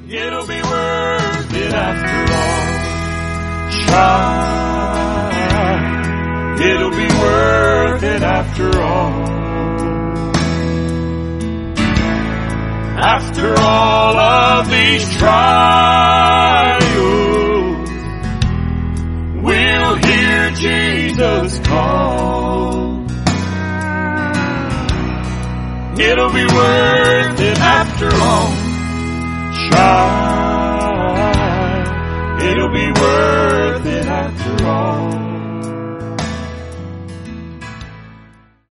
It'll be worth it after all. Child, it'll be worth it after all. After all of these trials, we'll hear Jesus call. It'll be worth it after all. Child, it'll be worth it after all.